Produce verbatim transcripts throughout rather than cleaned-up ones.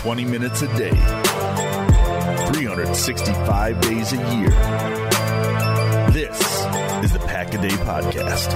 twenty minutes a day, three hundred sixty-five days a year. This is the Pack a Day Podcast.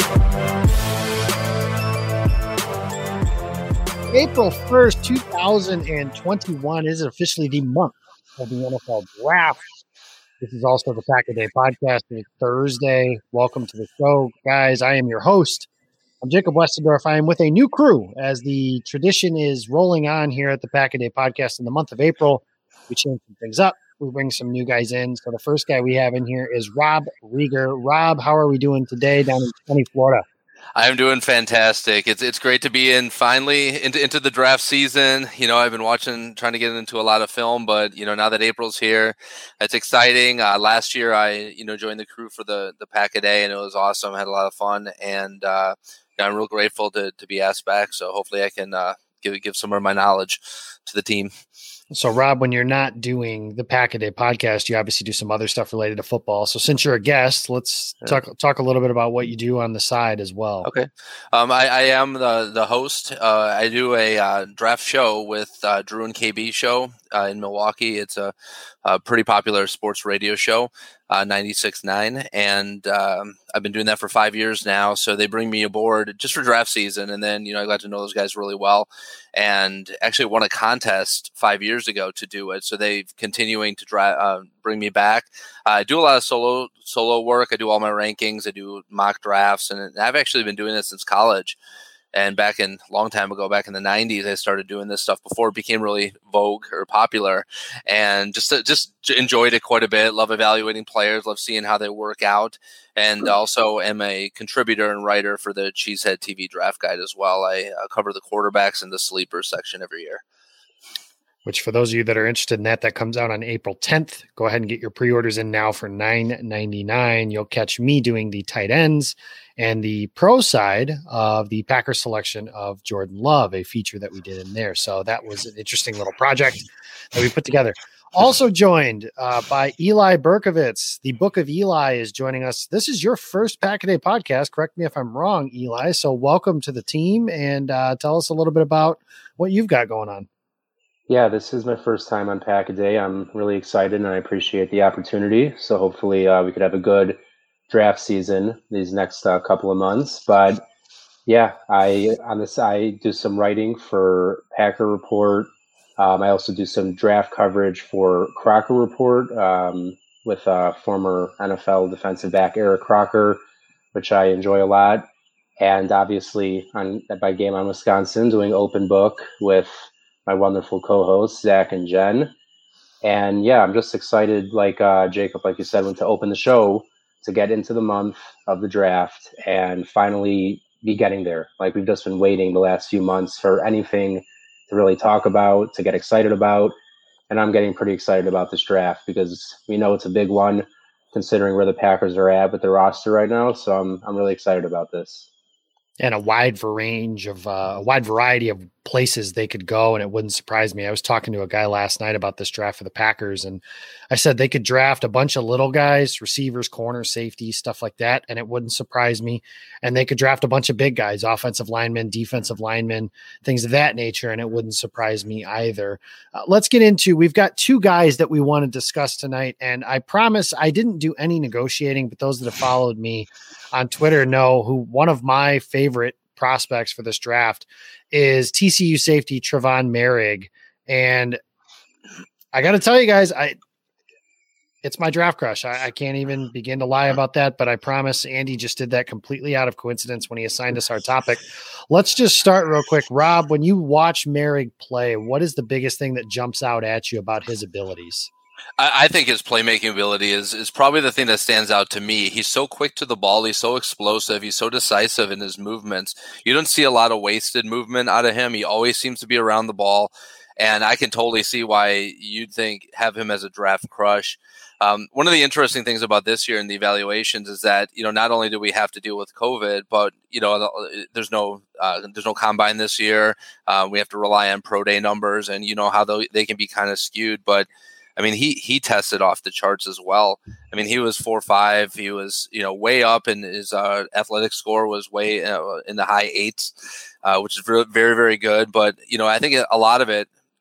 April first, two thousand twenty-one is officially the month of the N F L Draft. This is also the Pack a Day Podcast. It's Thursday. Welcome to the show, guys. I am your host. I'm Jacob Westendorf. I am with a new crew as the tradition is rolling on here at the Pack a Day Podcast in the month of April. We change some things up. We bring some new guys in. So the first guy we have in here is Rob Rieger. Rob, how are we doing today down in sunny Florida? I'm doing fantastic. It's it's great to be in finally into, into the draft season. You know, I've been watching, trying to get into a lot of film, but you know, now that April's here, it's exciting. Uh, last year, I you know joined the crew for the the Pack a Day, and it was awesome. I had a lot of fun, and uh, I'm real grateful to to be asked back. So hopefully, I can uh, give give some of my knowledge to the team. So, Rob, when you're not doing the Pack a Day Podcast, you obviously do some other stuff related to football. So since you're a guest, let's yeah. talk talk a little bit about what you do on the side as well. Okay. Um, I, I am the, the host. Uh, I do a uh, draft show with uh, Drew and K B show uh, in Milwaukee. It's a, a pretty popular sports radio show, uh, ninety-six point nine. And um, I've been doing that for five years now. So they bring me aboard just for draft season. And then, you know, I got to know those guys really well and actually won a contest five years ago to do it. So they're continuing to dra- uh, bring me back. Uh, I do a lot of solo solo work. I do all my rankings. I do mock drafts. And I've actually been doing this since college. And back in a long time ago, back in the nineties, I started doing this stuff before it became really vogue or popular, and just just enjoyed it quite a bit. Love evaluating players, love seeing how they work out, and also am a contributor and writer for the Cheesehead T V Draft Guide as well. I uh, cover the quarterbacks and the sleepers section every year. Which, for those of you that are interested in that, that comes out on April tenth. Go ahead and get your pre-orders in now for nine ninety-nine. You'll catch me doing the tight ends and the pro side of the Packers selection of Jordan Love, a feature that we did in there. So that was an interesting little project that we put together. Also joined uh, by Eli Berkovitz. The Book of Eli is joining us. This is your first Pack a Day podcast. Correct me if I'm wrong, Eli. So welcome to the team, and uh, tell us a little bit about what you've got going on. Yeah, this is my first time on Pack a Day. I'm really excited and I appreciate the opportunity. So hopefully uh, we could have a good draft season these next uh, couple of months. But yeah, I on this I do some writing for Packer Report. Um, I also do some draft coverage for Crocker Report um, with uh, former N F L defensive back Eric Crocker, which I enjoy a lot. And obviously on by Game on Wisconsin, doing Open Book with my wonderful co-hosts, Zach and Jen. And yeah, I'm just excited, like uh, Jacob, like you said, to open the show, to get into the month of the draft and finally be getting there. Like we've just been waiting the last few months for anything to really talk about, to get excited about. And I'm getting pretty excited about this draft because we know it's a big one considering where the Packers are at with their roster right now. So I'm I'm really excited about this. And a wide range of uh, a wide variety of places they could go, and it wouldn't surprise me. I was talking to a guy last night about this draft for the Packers, and I said they could draft a bunch of little guys, receivers, corners, safeties, stuff like that, and it wouldn't surprise me. And they could draft a bunch of big guys, offensive linemen, defensive linemen, things of that nature, and it wouldn't surprise me either. Uh, let's get into, we've got two guys that we want to discuss tonight, and I promise I didn't do any negotiating, but those that have followed me on Twitter know who one of my favorite prospects for this draft is T C U safety Trevon Moehrig. And I got to tell you guys, I it's my draft crush. I, I can't even begin to lie about that, but I promise Andy just did that completely out of coincidence when he assigned us our topic. Let's just start real quick. Rob, when you watch Moehrig play, what is the biggest thing that jumps out at you about his abilities? I think his playmaking ability is is probably the thing that stands out to me. He's so quick to the ball. He's so explosive. He's so decisive in his movements. You don't see a lot of wasted movement out of him. He always seems to be around the ball. And I can totally see why you'd think have him as a draft crush. Um, one of the interesting things about this year in the evaluations is that, you know, not only do we have to deal with COVID, but, you know, there's no uh, there's no combine this year. Uh, we have to rely on pro day numbers, and you know how they, they can be kind of skewed. But I mean, he he tested off the charts as well. I mean, he was four five. He was, you know, way up, and his uh, athletic score was way uh, in the high eights, uh, which is very, very, very good. But, you know, I think a lot of it,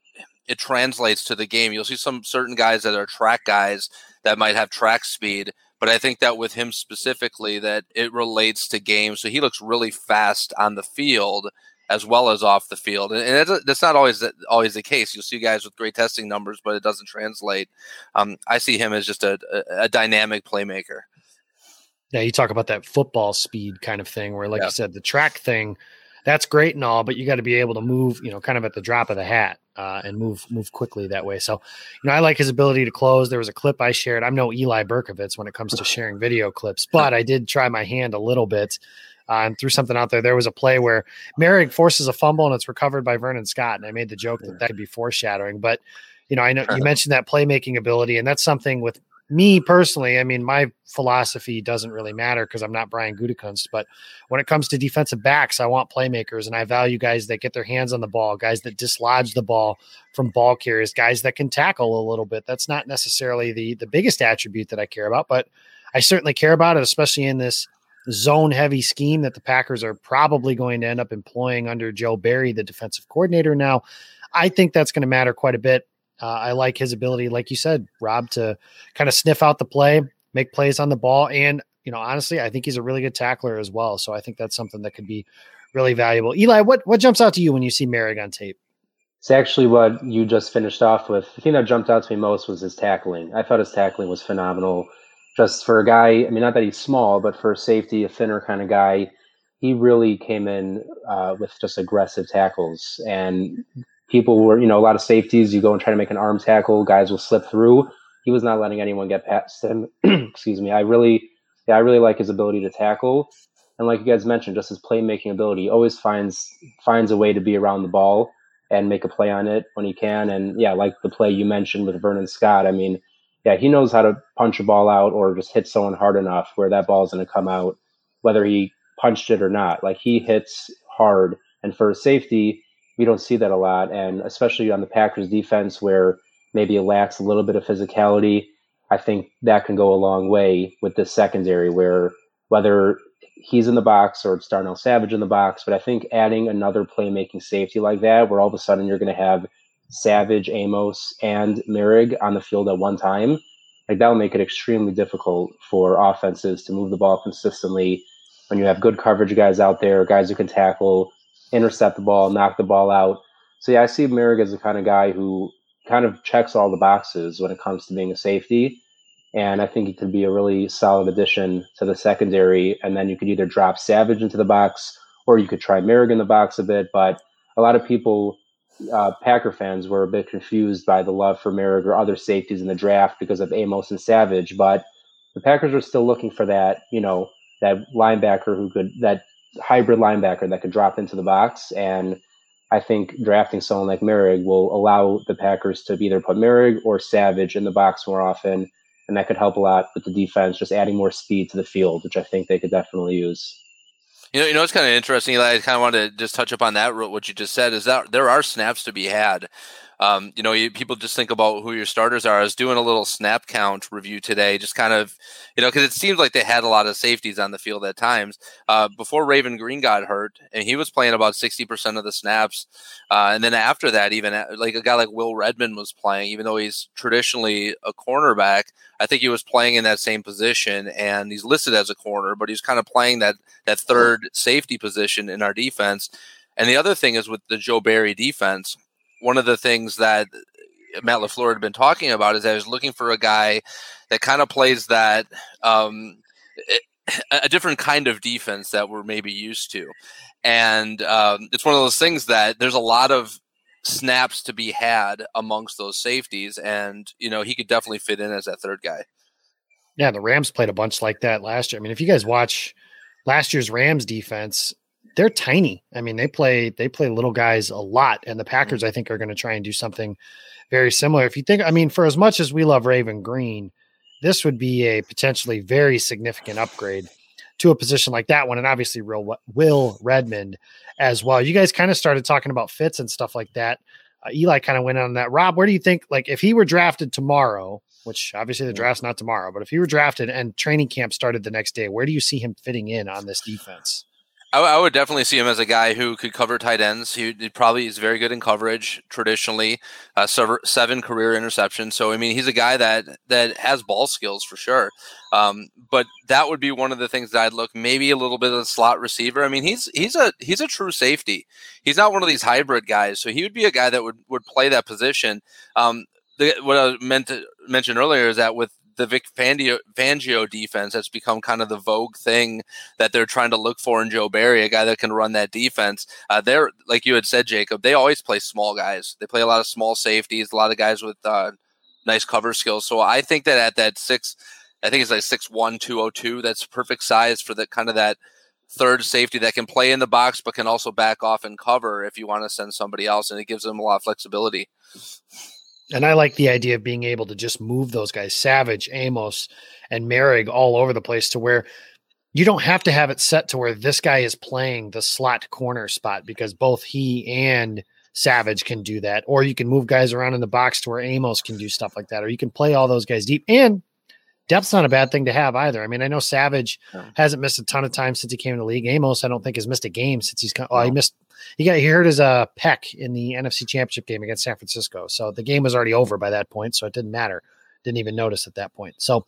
it translates to the game. You'll see some certain guys that are track guys that might have track speed, but I think that with him specifically, that it relates to games. So he looks really fast on the field as well as off the field. And, and that's not always always the case. You'll see guys with great testing numbers, but it doesn't translate. Um, I see him as just a, a, a dynamic playmaker. Yeah, you talk about that football speed kind of thing where, like yeah. you said, the track thing, that's great and all, but you got to be able to move, you know, kind of at the drop of the hat uh, and move move quickly that way. So, you know, I like his ability to close. There was a clip I shared. I'm no Eli Berkovitz when it comes to sharing video clips, but I did try my hand a little bit uh, and threw something out there. There was a play where Merrick forces a fumble and it's recovered by Vernon Scott, and I made the joke that that could be foreshadowing. But, you know, I know you mentioned that playmaking ability, and that's something with me personally. I mean, my philosophy doesn't really matter because I'm not Brian Gutekunst, but when it comes to defensive backs, I want playmakers, and I value guys that get their hands on the ball, guys that dislodge the ball from ball carriers, guys that can tackle a little bit. That's not necessarily the, the biggest attribute that I care about, but I certainly care about it, especially in this zone heavy scheme that the Packers are probably going to end up employing under Joe Barry, the defensive coordinator. Now, I think that's going to matter quite a bit. Uh, I like his ability, like you said, Rob, to kind of sniff out the play, make plays on the ball. And, you know, honestly, I think he's a really good tackler as well. So I think that's something that could be really valuable. Eli, what, what jumps out to you when you see Merrick on tape? It's actually what you just finished off with. The thing that jumped out to me most was his tackling. I thought his tackling was phenomenal. Just for a guy, I mean, not that he's small, but for a safety, a thinner kind of guy, he really came in uh, with just aggressive tackles. And people were, you know, a lot of safeties, you go and try to make an arm tackle, guys will slip through. He was not letting anyone get past him. Excuse me. I really, yeah, I really like his ability to tackle. And like you guys mentioned, just his playmaking ability, he always finds, finds a way to be around the ball and make a play on it when he can. And yeah, like the play you mentioned with Vernon Scott, I mean, yeah, he knows how to punch a ball out or just hit someone hard enough where that ball is going to come out, whether he punched it or not. Like, he hits hard. And for a safety, we don't see that a lot, and especially on the Packers defense where maybe it lacks a little bit of physicality, I think that can go a long way with this secondary where whether he's in the box or it's Darnell Savage in the box, but I think adding another playmaking safety like that where all of a sudden you're going to have Savage, Amos, and Merrick on the field at one time, like that will make it extremely difficult for offenses to move the ball consistently when you have good coverage guys out there, guys who can tackle, intercept the ball, knock the ball out. So yeah, I see Merrick as the kind of guy who kind of checks all the boxes when it comes to being a safety. And I think he could be a really solid addition to the secondary. And then you could either drop Savage into the box or you could try Merrick in the box a bit. But a lot of people, uh, Packer fans, were a bit confused by the love for Merrick or other safeties in the draft because of Amos and Savage. But the Packers are still looking for that, you know, that linebacker who could, that hybrid linebacker that could drop into the box. And I think drafting someone like Merrick will allow the Packers to either put Merrick or Savage in the box more often. And that could help a lot with the defense, just adding more speed to the field, which I think they could definitely use. You know, you know, it's kind of interesting, Eli. I kind of wanted to just touch upon that, what you just said, is that there are snaps to be had. Um, you know, you, people just think about who your starters are. I was doing a little snap count review today, just kind of, you know, because it seems like they had a lot of safeties on the field at times. Uh, before Raven Green got hurt, and he was playing about sixty percent of the snaps. Uh, and then after that, even like a guy like Will Redmond was playing, even though he's traditionally a cornerback, I think he was playing in that same position, and he's listed as a corner, but he's kind of playing that that third safety position in our defense. And the other thing is with the Joe Barry defense, one of the things that Matt LaFleur had been talking about is that I was looking for a guy that kind of plays that um, a different kind of defense that we're maybe used to. And um, it's one of those things that there's a lot of snaps to be had amongst those safeties. And, you know, he could definitely fit in as that third guy. Yeah, the Rams played a bunch like that last year. I mean, if you guys watch last year's Rams defense, they're tiny. I mean, they play they play little guys a lot, and the Packers, I think, are going to try and do something very similar. If you think, I mean, for as much as we love Raven Green, this would be a potentially very significant upgrade to a position like that one, and obviously real Will Redmond as well. You guys kind of started talking about fits and stuff like that. Uh, Eli kind of went on that. Rob, where do you think, like, if he were drafted tomorrow, which obviously the draft's not tomorrow, but if he were drafted and training camp started the next day, where do you see him fitting in on this defense? I, I would definitely see him as a guy who could cover tight ends. He, he probably is very good in coverage traditionally. Uh, seven, seven career interceptions. So I mean, he's a guy that that has ball skills for sure. Um, but that would be one of the things that I'd look. Maybe a little bit of a slot receiver. I mean, he's he's a he's a true safety. He's not one of these hybrid guys. So he would be a guy that would would play that position. Um, the, what I meant to mention earlier is that with the Vic Fangio, Fangio defense, that's become kind of the vogue thing that they're trying to look for in Joe Barry, a guy that can run that defense. Uh, they're, like you had said, Jacob, they always play small guys. They play a lot of small safeties, a lot of guys with uh, nice cover skills. So I think that at that six, I think it's like six one, two oh two, that's perfect size for the kind of that third safety that can play in the box but can also back off and cover if you want to send somebody else, and it gives them a lot of flexibility. And I like the idea of being able to just move those guys, Savage, Amos, and Merrig, all over the place, to where you don't have to have it set to where this guy is playing the slot corner spot, because both he and Savage can do that. Or you can move guys around in the box to where Amos can do stuff like that. Or you can play all those guys deep. And depth's not a bad thing to have either. I mean, I know Savage no. hasn't missed a ton of time since he came in the league. Amos, I don't think, has missed a game since he's come. Oh, no. he missed. He got he hurt his uh, pec in the N F C Championship game against San Francisco. So the game was already over by that point, so it didn't matter. Didn't even notice at that point. So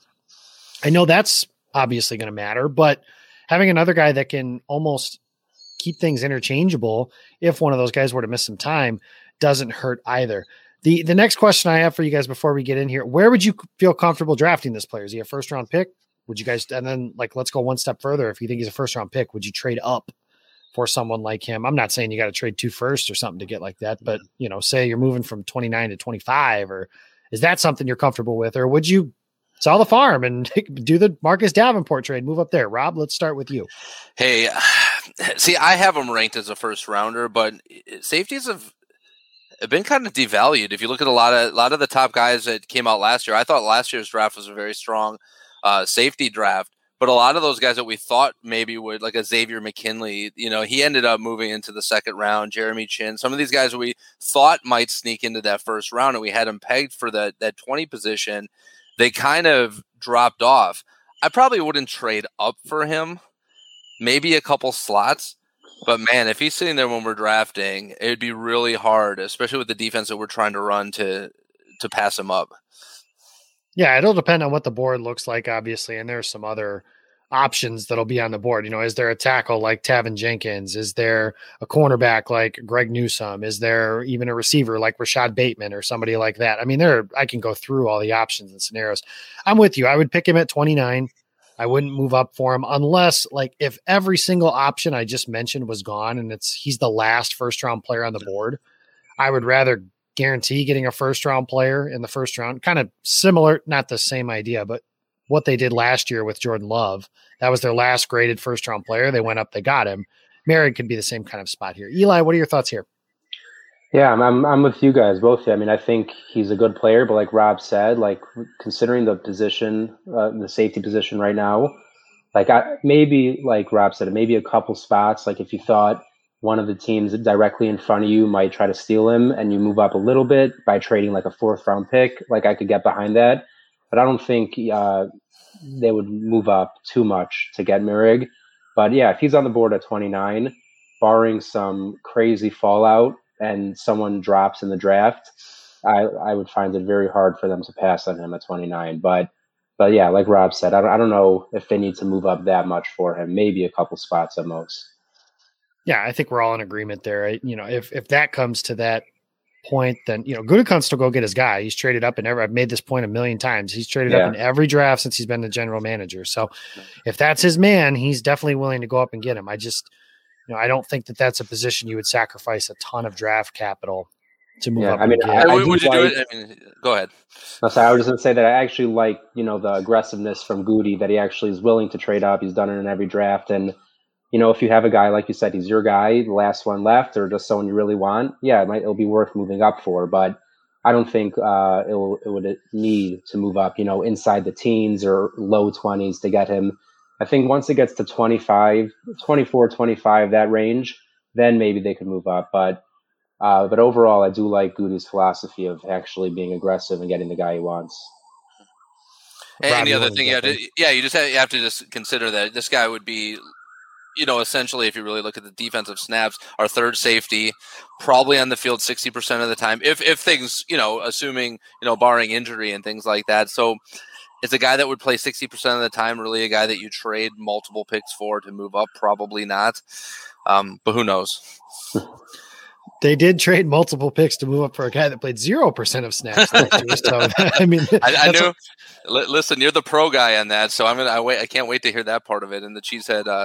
I know that's obviously going to matter, but having another guy that can almost keep things interchangeable if one of those guys were to miss some time doesn't hurt either. The the next question I have for you guys before we get in here, where would you feel comfortable drafting this player? Is he a first round pick? Would you guys, and then like, let's go one step further. If you think he's a first round pick, would you trade up for someone like him? I'm not saying you got to trade two firsts or something to get like that, but you know, say you're moving from twenty-nine to twenty-five, or is that something you're comfortable with? Or would you sell the farm and do the Marcus Davenport trade, move up there? Rob, let's start with you. Hey, see, I have him ranked as a first rounder, but safeties have been kind of devalued. If you look at a lot of, a lot of the top guys that came out last year, I thought last year's draft was a very strong uh, safety draft. But a lot of those guys that we thought maybe would, like a Xavier McKinley, you know, he ended up moving into the second round. Jeremy Chin, some of these guys we thought might sneak into that first round, and we had them pegged for that that twenty position, they kind of dropped off. I probably wouldn't trade up for him, maybe a couple slots. But man, if he's sitting there when we're drafting, it'd be really hard, especially with the defense that we're trying to run, to to pass him up. Yeah, it'll depend on what the board looks like, obviously, and there's some other options that'll be on the board. You know, is there a tackle like Tavin Jenkins? Is there a cornerback like Greg Newsome? Is there even a receiver like Rashad Bateman or somebody like that? I mean, there I can go through all the options and scenarios. I'm with you. I would pick him at twenty-nine. I wouldn't move up for him unless, like, if every single option I just mentioned was gone and it's he's the last first round player on the board, I would rather guarantee getting a first round player in the first round. Kind of similar, not the same idea, but what they did last year with Jordan Love. That was their last graded first round player. They went up, they got him. Merritt could be the same kind of spot here. Eli, what are your thoughts here? Yeah, I'm, I'm I'm with you guys both. I mean, I think he's a good player, but like Rob said, like considering the position, uh, the safety position right now, like I, maybe like Rob said, maybe a couple spots. Like if you thought one of the teams directly in front of you might try to steal him, and you move up a little bit by trading like a fourth round pick, like I could get behind that. But I don't think uh, they would move up too much to get Merrig. But yeah, if he's on the board at twenty-nine, barring some crazy fallout and someone drops in the draft, I, I would find it very hard for them to pass on him at twenty-nine. But but yeah, like Rob said, I don't, I don't know if they need to move up that much for him. Maybe a couple spots at most. Yeah, I think we're all in agreement there. You know, if if that comes to that point, then, you know, Gutekunst will go get his guy. He's traded up in every, I've made this point a million times. He's traded yeah. up in every draft since he's been the general manager. So if that's his man, he's definitely willing to go up and get him. I just, you know, I don't think that that's a position you would sacrifice a ton of draft capital to move yeah, up. I mean, and I, I would, would you like, do it? I mean, go ahead. No, sorry, I was just going to say that I actually like, you know, the aggressiveness from Goody, that he actually is willing to trade up. He's done it in every draft. And, you know, if you have a guy, like you said, he's your guy, the last one left, or just someone you really want, yeah, it might, it'll be worth moving up for. But I don't think uh, it'll, it would need to move up, you know, inside the teens or low twenties to get him. I think once it gets to twenty-five, twenty-four, twenty-five, that range, then maybe they could move up. But uh, but overall, I do like Goody's philosophy of actually being aggressive and getting the guy he wants. And Rob, the other thing, you have to, yeah, you just have, you have to just consider that this guy would be you know, essentially, if you really look at the defensive snaps, our third safety, probably on the field sixty percent of the time, if if things, you know, assuming, you know, barring injury and things like that. So it's a guy that would play sixty percent of the time, really a guy that you trade multiple picks for to move up, probably not. Um, but who knows? They did trade multiple picks to move up for a guy that played zero percent of snaps last year. So, I mean, I, I knew. What, listen, you're the pro guy on that, so I'm gonna. I wait. I can't wait to hear that part of it. And the Cheesehead. Uh,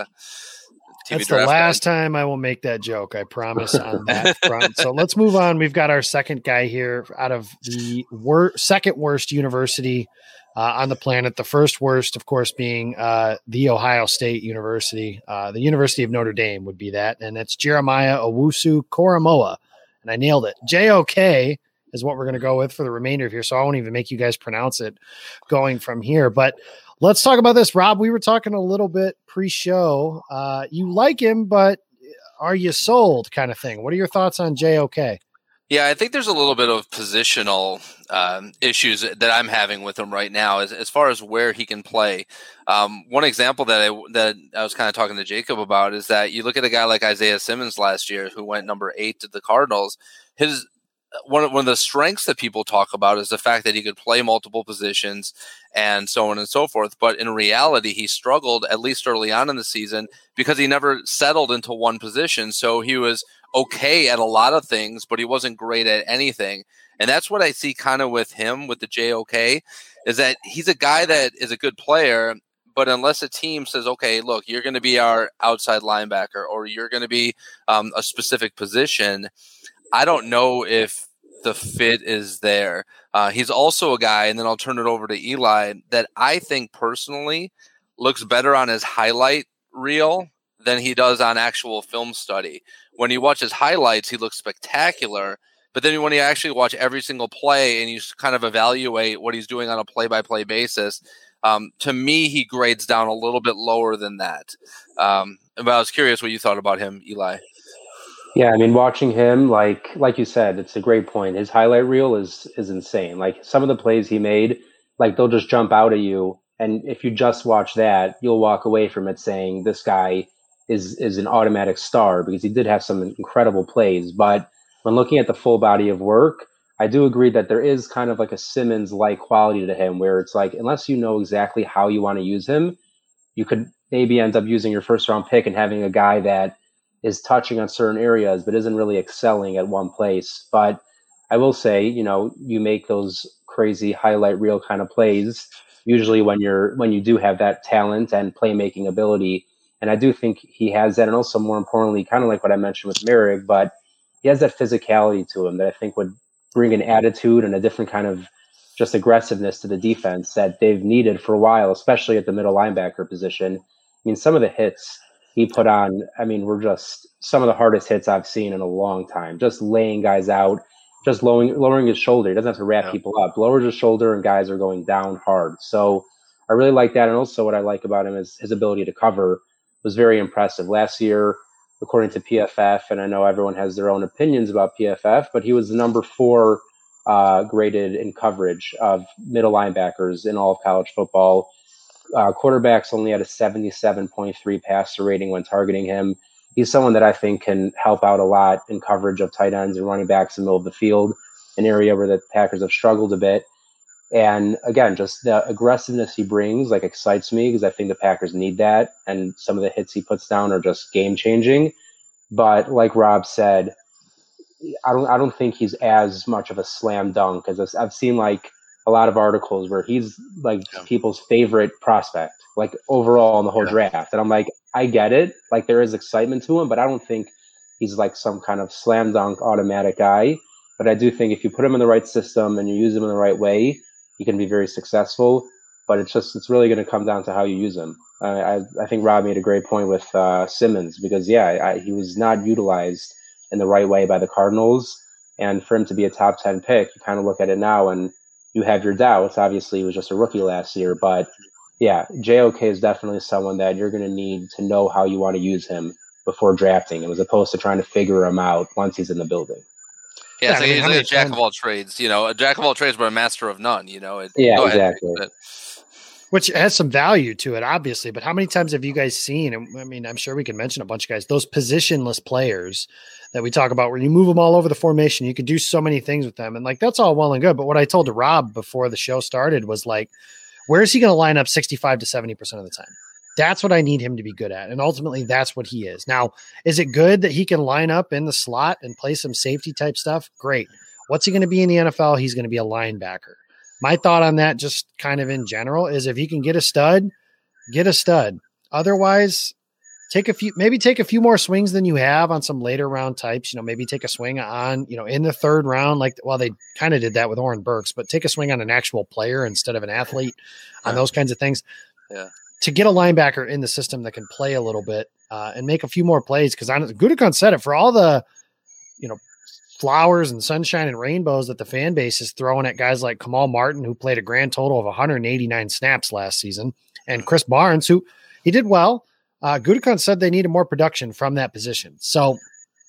T V That's the last guide. time I will make that joke. I promise on that front. So let's move on. We've got our second guy here out of the wor- second worst university uh, on the planet. The first worst, of course, being uh, the Ohio State University. Uh, the University of Notre Dame would be that. And it's Jeremiah Owusu Koromoa. And I nailed it. J O K is what we're going to go with for the remainder of here. So I won't even make you guys pronounce it going from here. But let's talk about this. Rob, we were talking a little bit pre-show. Uh, you like him, but are you sold kind of thing? What are your thoughts on J O K? Yeah, I think there's a little bit of positional um, issues that I'm having with him right now as, as far as where he can play. Um, one example that I, that I was kind of talking to Jacob about is that you look at a guy like Isaiah Simmons last year who went number eight to the Cardinals. His One of, one of the strengths that people talk about is the fact that he could play multiple positions and so on and so forth. But in reality, he struggled, at least early on in the season, because he never settled into one position. So he was okay at a lot of things, but he wasn't great at anything. And that's what I see kind of with him, with the J O K, is that he's a guy that is a good player, but unless a team says, okay, look, you're going to be our outside linebacker or you're going to be um, a specific position, I don't know if the fit is there. Uh, he's also a guy, and then I'll turn it over to Eli, that I think personally looks better on his highlight reel than he does on actual film study. When you watch his highlights, he looks spectacular. But then when you actually watch every single play and you kind of evaluate what he's doing on a play-by-play basis, um, to me, he grades down a little bit lower than that. Um, but I was curious what you thought about him, Eli. Yeah, I mean, watching him, like like you said, it's a great point. His highlight reel is is insane. Like some of the plays he made, like they'll just jump out at you, and if you just watch that, you'll walk away from it saying this guy is is an automatic star because he did have some incredible plays. But when looking at the full body of work, I do agree that there is kind of like a Simmons-like quality to him, where it's like unless you know exactly how you want to use him, you could maybe end up using your first round pick and having a guy that is touching on certain areas, but isn't really excelling at one place. But I will say, you know, you make those crazy highlight reel kind of plays, usually when you're, when you do have that talent and playmaking ability. And I do think he has that. And also more importantly, kind of like what I mentioned with Merrick, but he has that physicality to him that I think would bring an attitude and a different kind of just aggressiveness to the defense that they've needed for a while, especially at the middle linebacker position. I mean, some of the hits he put on, I mean, were just some of the hardest hits I've seen in a long time. Just laying guys out, just lowering lowering his shoulder. He doesn't have to wrap yeah. people up. Lowers his shoulder and guys are going down hard. So I really like that. And also what I like about him is his ability to cover was very impressive. Last year, according to P F F, and I know everyone has their own opinions about P F F, but he was the number four uh, graded in coverage of middle linebackers in all of college football. Uh, quarterbacks only had a seventy-seven point three passer rating when targeting him. He's someone that I think can help out a lot in coverage of tight ends and running backs in the middle of the field, an area where the Packers have struggled a bit. And again, just the aggressiveness he brings like excites me because I think the Packers need that. And some of the hits he puts down are just game changing. But like Rob said, I don't I don't think he's as much of a slam dunk because I've seen like a lot of articles where he's like yeah. people's favorite prospect, like overall in the whole yeah. draft. And I'm like, I get it. Like there is excitement to him, but I don't think he's like some kind of slam dunk automatic guy. But I do think if you put him in the right system and you use him in the right way, he can be very successful. But it's just, it's really going to come down to how you use him. Uh, I, I think Rob made a great point with uh, Simmons because, yeah, I, he was not utilized in the right way by the Cardinals. And for him to be a top ten pick, you kind of look at it now and you have your doubts. Obviously, he was just a rookie last year. But, yeah, J O K is definitely someone that you're going to need to know how you want to use him before drafting him as opposed to trying to figure him out once he's in the building. Yeah, yeah so he's like a jack of all trades, you know, a jack of all trades, but a master of none, you know. It, yeah, exactly. Which has some value to it, obviously. But how many times have you guys seen, and I mean, I'm sure we can mention a bunch of guys, those positionless players that we talk about where you move them all over the formation, you could do so many things with them. And like, that's all well and good. But what I told to Rob before the show started was like, where is he going to line up sixty-five to seventy percent of the time? That's what I need him to be good at. And ultimately that's what he is. Now, is it good that he can line up in the slot and play some safety type stuff? Great. What's he going to be in the N F L? He's going to be a linebacker. My thought on that, just kind of in general, is if you can get a stud, get a stud. Otherwise, take a few, maybe take a few more swings than you have on some later round types. You know, maybe take a swing on, you know, in the third round, like, well, they kind of did that with Oren Burks, but take a swing on an actual player instead of an athlete on those kinds of things. Yeah. To get a linebacker in the system that can play a little bit uh, and make a few more plays. Because Gutekunst said it, for all the, you know, flowers and sunshine and rainbows that the fan base is throwing at guys like Kamal Martin, who played a grand total of one hundred eighty-nine snaps last season, and Chris Barnes, who he did well. Uh, Gutekunst said they needed more production from that position. So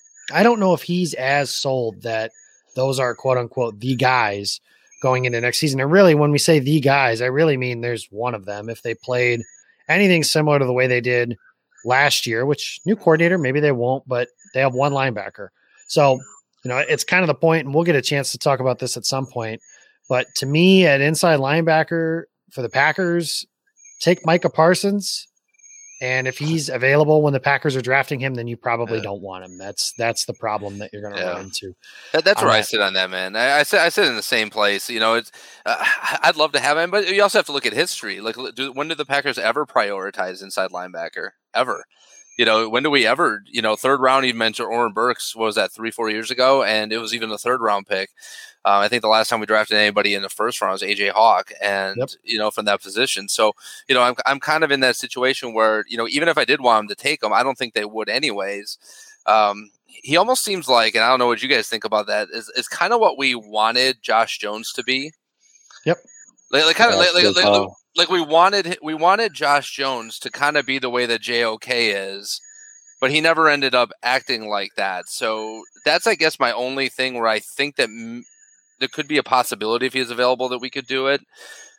I don't know if he's as sold that those are quote unquote the guys going into next season. And really, when we say the guys, I really mean there's one of them. If they played anything similar to the way they did last year, which new coordinator, maybe they won't, but they have one linebacker. So, you know, it's kind of the point, and we'll get a chance to talk about this at some point. But to me, at inside linebacker for the Packers, take Micah Parsons. And if he's available when the Packers are drafting him, then you probably yeah. don't want him. That's that's the problem that you're going to yeah. run into. That, that's where that. I sit on that, man. I, I sit I sit in the same place. You know, it's uh, I'd love to have him, but you also have to look at history. Like, do, when did the Packers ever prioritize inside linebacker? Ever? You know, when do we ever, you know, third round, you mentioned Oren Burks, what was that, three, four years ago? And it was even a third round pick. Uh, I think the last time we drafted anybody in the first round was A J Hawk, and, yep. you know, from that position. So, you know, I'm I'm kind of in that situation where, you know, even if I did want him to take him, I don't think they would anyways. Um, he almost seems like, and I don't know what you guys think about that, is, is kind of what we wanted Josh Jones to be. Yep. Like, like kind of like, like, like, like we wanted we wanted Josh Jones to kind of be the way that J O K is, but he never ended up acting like that. So that's, I guess, my only thing where I think that m- there could be a possibility if he's available that we could do it.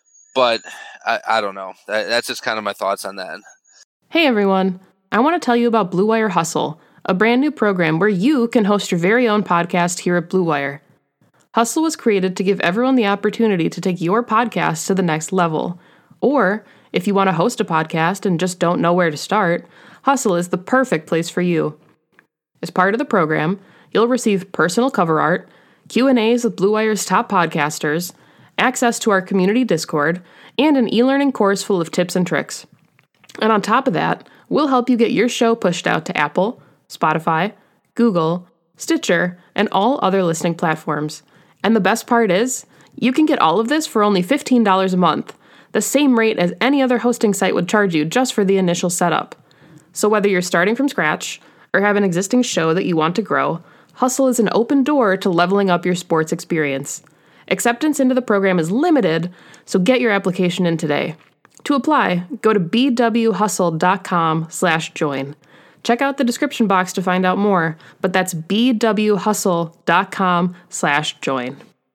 But I, I don't know. That, that's just kind of my thoughts on that. Hey, everyone. I want to tell you about Blue Wire Hustle, a brand new program where you can host your very own podcast here at Blue Wire. Hustle was created to give everyone the opportunity to take your podcast to the next level. Or, if you want to host a podcast and just don't know where to start, Hustle is the perfect place for you. As part of the program, you'll receive personal cover art, Q and A's with Blue Wire's top podcasters, access to our community Discord, and an e-learning course full of tips and tricks. And on top of that, we'll help you get your show pushed out to Apple, Spotify, Google, Stitcher, and all other listening platforms. And the best part is, you can get all of this for only fifteen dollars a month, the same rate as any other hosting site would charge you just for the initial setup. So whether you're starting from scratch or have an existing show that you want to grow, Hustle is an open door to leveling up your sports experience. Acceptance into the program is limited, so get your application in today. To apply, go to bwhustle.com slash join. Check out the description box to find out more, but that's bwhustle.com slash join.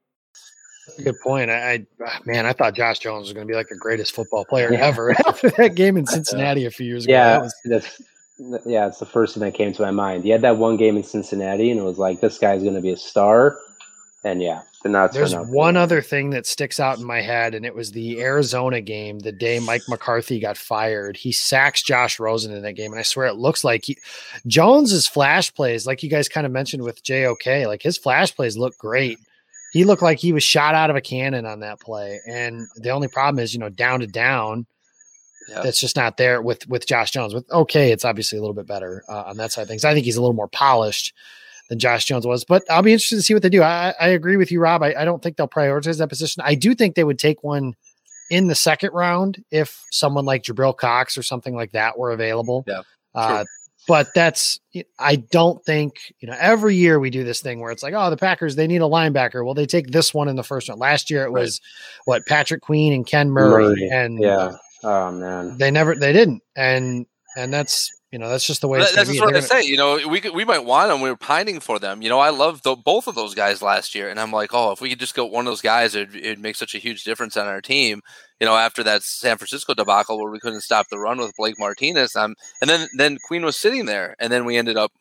Good point. I, I man, I thought Josh Jones was going to be like the greatest football player yeah. ever after that game in Cincinnati a few years ago. Yeah, that was, that's yeah, it's the first thing that came to my mind. He had that one game in Cincinnati, and it was like, this guy's going to be a star. And yeah, did not turn there's out one other thing that sticks out in my head, and it was the Arizona game, the day Mike McCarthy got fired. He sacks Josh Rosen in that game, and I swear it looks like he, Jones's flash plays, like you guys kind of mentioned with J O K, like his flash plays look great. He looked like he was shot out of a cannon on that play, and the only problem is, you know, down to down, yeah. that's just not there with with Josh Jones. With okay, it's obviously a little bit better uh, on that side of things. I think he's a little more polished than Josh Jones was, but I'll be interested to see what they do. I, I agree with you, Rob. I, I don't think they'll prioritize that position. I do think they would take one in the second round if someone like Jabril Cox or something like that were available. Yeah, uh, but that's, I don't think, you know, every year we do this thing where it's like, oh, the Packers, they need a linebacker. Well, they take this one in the first round. Last year it was right. what, Patrick Queen and Ken Murray. Murray. And yeah. Oh man. They never, they didn't. And, and that's, You know, that's just the way That, it's that's going just to be. what I say. You know, we could, we might want them. We were pining for them. You know, I loved the, both of those guys last year, and I'm like, oh, if we could just get one of those guys, it'd, it'd make such a huge difference on our team. You know, after that San Francisco debacle where we couldn't stop the run with Blake Martinez, um, and then then Queen was sitting there, and then we ended up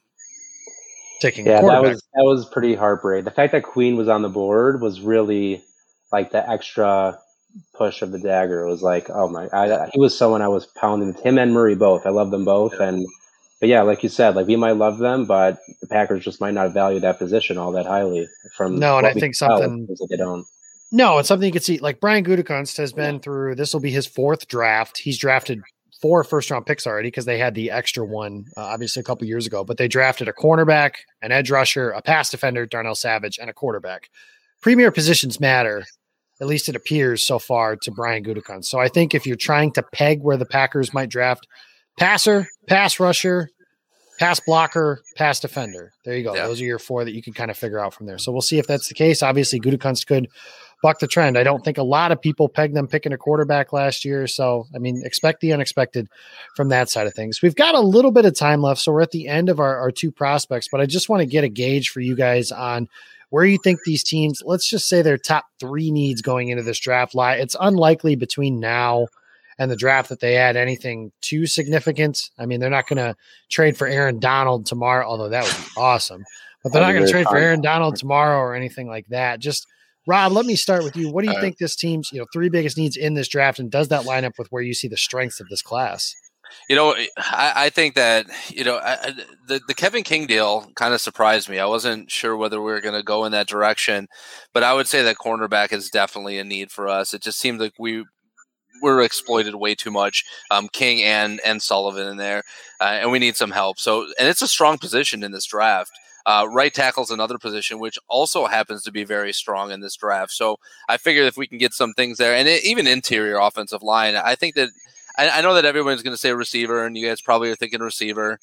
taking. Yeah, that was that was pretty heartbreaking. The fact that Queen was on the board was really like the extra push of the dagger. It was like, oh my, I, he was someone I was pounding. Him and Murray both. I love them both, Yeah. and. But yeah, like you said, like we might love them, but the Packers just might not value that position all that highly. From no, and I think something that they don't. No, it's something you can see. Like Brian Gutekunst has been through. This will be his fourth draft. He's drafted four first round picks already because they had the extra one, uh, obviously a couple years ago. But they drafted a cornerback, an edge rusher, a pass defender, Darnell Savage, and a quarterback. Premier positions matter. At least it appears so far to Brian Gutekunst. So I think if you're trying to peg where the Packers might draft, passer, pass rusher, pass blocker, pass defender. There you go. Yeah. Those are your four that you can kind of figure out from there. So we'll see if that's the case. Obviously, Gutekunst could buck the trend. I don't think a lot of people pegged them picking a quarterback last year. So, I mean, expect the unexpected from that side of things. We've got a little bit of time left, so we're at the end of our, our two prospects, but I just want to get a gauge for you guys on where you think these teams, let's just say their top three needs going into this draft lie. It's unlikely between now and the draft that they add anything too significant. I mean, they're not going to trade for Aaron Donald tomorrow, although that would be awesome. But they're not going to trade for Aaron Donald tomorrow or anything like that. Just, Rob, let me start with you. What do you think this team's, you know, three biggest needs in this draft, and does that line up with where you see the strengths of this class? You know, I, I think that, you know, I, the, the Kevin King deal kind of surprised me. I wasn't sure whether we were going to go in that direction, but I would say that cornerback is definitely a need for us. It just seemed like we were exploited way too much, um, King and and Sullivan in there, uh, and we need some help. So, and it's a strong position in this draft. Uh, right tackle is another position, which also happens to be very strong in this draft. So I figured if we can get some things there, and it, even interior offensive line, I think that I, I know that everyone's going to say receiver, and you guys probably are thinking receiver.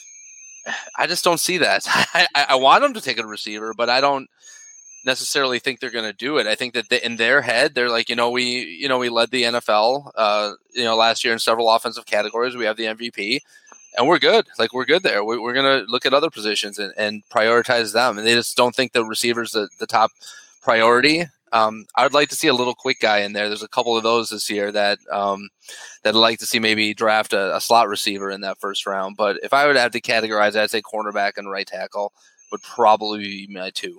I just don't see that. I, I want them to take a receiver, but I don't necessarily think they're going to do it. I think that they, in their head, they're like, you know, we, you know, we led the N F L, uh, you know, last year in several offensive categories. We have the M V P, and we're good. Like we're good there. We, we're going to look at other positions and, and prioritize them. And they just don't think the receiver's the, the top priority. Um, I would like to see a little quick guy in there. There's a couple of those this year that um, that I'd like to see maybe draft a, a slot receiver in that first round. But if I would have to categorize, I'd say cornerback and right tackle would probably be my two.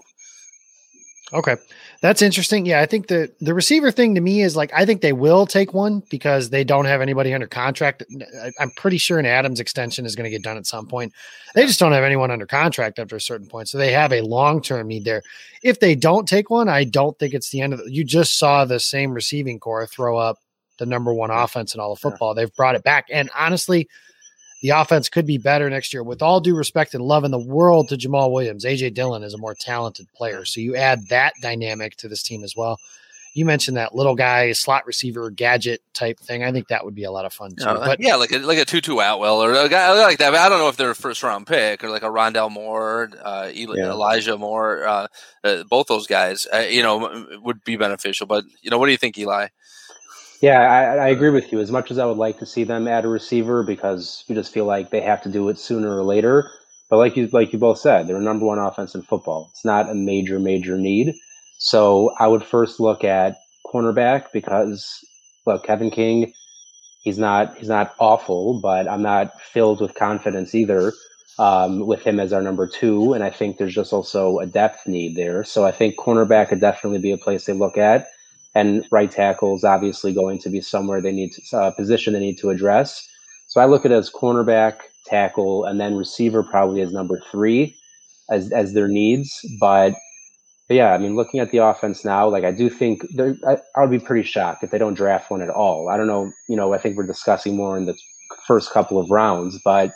Okay. That's interesting. Yeah, I think the, the receiver thing to me is like, I think they will take one because they don't have anybody under contract. I'm pretty sure an Adams extension is going to get done at some point. They just don't have anyone under contract after a certain point. So they have a long-term need there. If they don't take one, I don't think it's the end of it. You just saw the same receiving core throw up the number one offense in all of football. They've brought it back. And honestly, the offense could be better next year. With all due respect and love in the world to Jamal Williams, A J Dillon is a more talented player. So you add that dynamic to this team as well. You mentioned that little guy, slot receiver, gadget type thing. I think that would be a lot of fun too. Uh, but, yeah, like a, like a Tutu Atwell or a guy like that. But I don't know if they're a first round pick or like a Rondell Moore, uh, Eli, yeah. Elijah Moore. Uh, uh, both those guys, uh, you know, would be beneficial. But you know, what do you think, Eli? Yeah, I, I agree with you. As much as I would like to see them add a receiver, because you just feel like they have to do it sooner or later. But like you, like you both said, they're number one offense in football. It's not a major, major need. So I would first look at cornerback because, look, Kevin King, he's not he's not awful, but I'm not filled with confidence either um, with him as our number two. And I think there's just also a depth need there. So I think cornerback could definitely be a place they look at. And right tackle is obviously going to be somewhere they need to uh, position they need to address. So I look at it as cornerback, tackle, and then receiver probably as number three as as their needs. But, but yeah, I mean, looking at the offense now, like I do think I, I would be pretty shocked if they don't draft one at all. I don't know, you know, I think we're discussing more in the first couple of rounds, but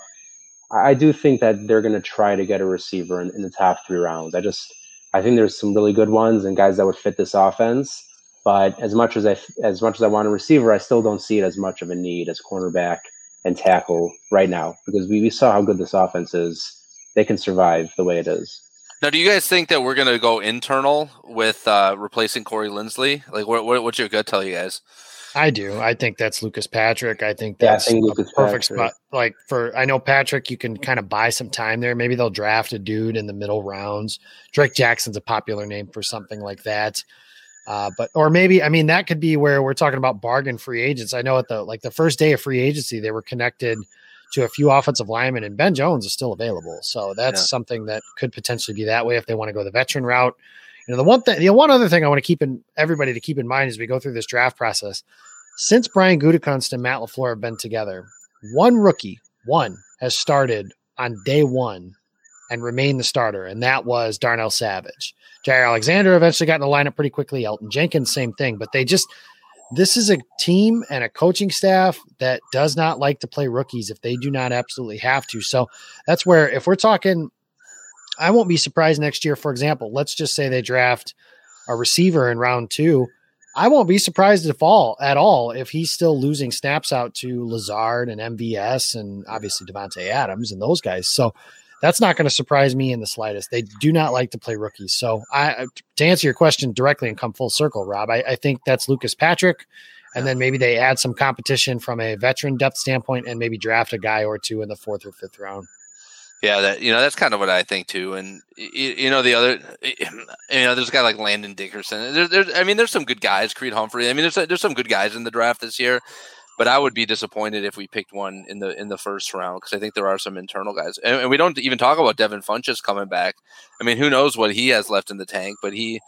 I do think that they're going to try to get a receiver in, in the top three rounds. I just I think there's some really good ones and guys that would fit this offense. But as much as I as much as I want a receiver, I still don't see it as much of a need as cornerback and tackle right now because we, we saw how good this offense is. They can survive the way it is. Now, do you guys think that we're going to go internal with uh, replacing Corey Linsley? Like, what, what, what's your gut tell you guys? I do. I think that's Lucas Patrick. I think Yeah, I that's think a Lucas perfect Patrick. spot. Like for, I know Patrick, you can kind of buy some time there. Maybe they'll draft a dude in the middle rounds. Drake Jackson's a popular name for something like that. Uh, but, or maybe, I mean, that could be where we're talking about bargain free agents. I know at the, like the first day of free agency, they were connected to a few offensive linemen, and Ben Jones is still available. So that's Yeah. something that could potentially be that way if they want to go the veteran route. You know, the one thing, the one other thing I want to keep in everybody to keep in mind as we go through this draft process, since Brian Gutekunst and Matt LaFleur have been together, one rookie, one has started on day one and remained the starter, and that was Darnell Savage. Jair Alexander eventually got in the lineup pretty quickly. Elton Jenkins, same thing. But they just, this is a team and a coaching staff that does not like to play rookies if they do not absolutely have to. So that's where, if we're talking, I won't be surprised next year, for example, let's just say they draft a receiver in round two. I won't be surprised at all at all if he's still losing snaps out to Lazard and M V S and obviously Devontae Adams and those guys. So that's not going to surprise me in the slightest. They do not like to play rookies. So I, to answer your question directly and come full circle, Rob, I, I think that's Lucas Patrick. And then maybe they add some competition from a veteran depth standpoint and maybe draft a guy or two in the fourth or fifth round. Yeah, that you know that's kind of what I think too, and you, you know the other, you know, there's a guy like Landon Dickerson. There, there's, I mean, there's some good guys. Creed Humphrey. I mean, there's there's some good guys in the draft this year, but I would be disappointed if we picked one in the in the first round because I think there are some internal guys, and, and we don't even talk about Devin Funchess coming back. I mean, who knows what he has left in the tank, but he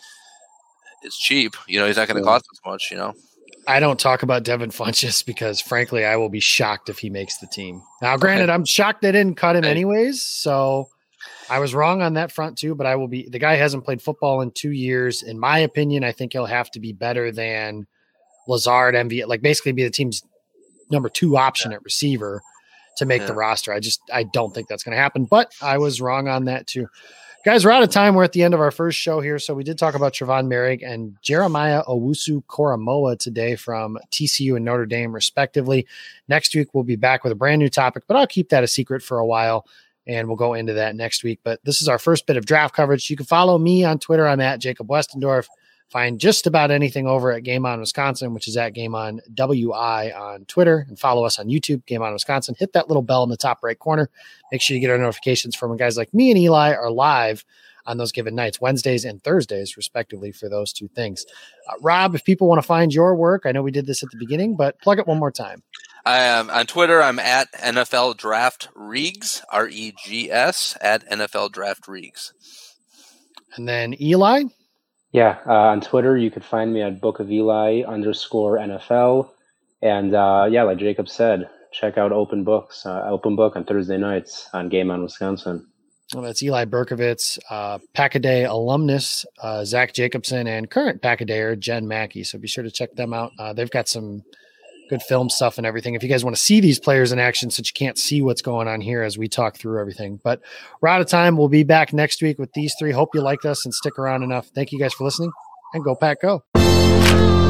is cheap. You know, he's not going to Yeah. cost us much. You know. I don't talk about Devin Funchess because, frankly, I will be shocked if he makes the team. Now, granted, I'm shocked they didn't cut him anyways, so I was wrong on that front too. But I will be. The guy hasn't played football in two years. In my opinion, I think he'll have to be better than Lazard, M V, like basically be the team's number two option Yeah. at receiver to make Yeah. the roster. I just I don't think that's going to happen. But I was wrong on that too. Guys, we're out of time. We're at the end of our first show here. So we did talk about Trevon Merrick and Jeremiah Owusu-Koramoah today from T C U and Notre Dame, respectively. Next week, we'll be back with a brand new topic, but I'll keep that a secret for a while, and we'll go into that next week. But this is our first bit of draft coverage. You can follow me on Twitter. I'm at Jacob Westendorf. Find just about anything over at Game On Wisconsin, which is at Game On W I on Twitter, and follow us on YouTube, Game On Wisconsin. Hit that little bell in the top right corner. Make sure you get our notifications from when guys like me and Eli are live on those given nights, Wednesdays and Thursdays, respectively, for those two things. Uh, Rob, if people want to find your work, I know we did this at the beginning, but plug it one more time. I am on Twitter. I'm at N F L Draft Regs, R E G S, at N F L Draft Regs. And then Eli. Yeah, uh, on Twitter, you could find me at Book of Eli underscore N F L. And uh, yeah, like Jacob said, check out Open Books, uh, Open Book on Thursday nights on Game On Wisconsin. Well, that's Eli Berkovitz, uh, Pack-A-Day alumnus, uh, Zach Jacobson, and current Pack-A-Dayer, Jen Mackey. So be sure to check them out. Uh, they've got some good film stuff and everything. If you guys want to see these players in action, since you can't see what's going on here as we talk through everything. But we're out of time. We'll be back next week with these three. Hope you liked us and stick around enough. Thank you guys for listening, and go Pack Go.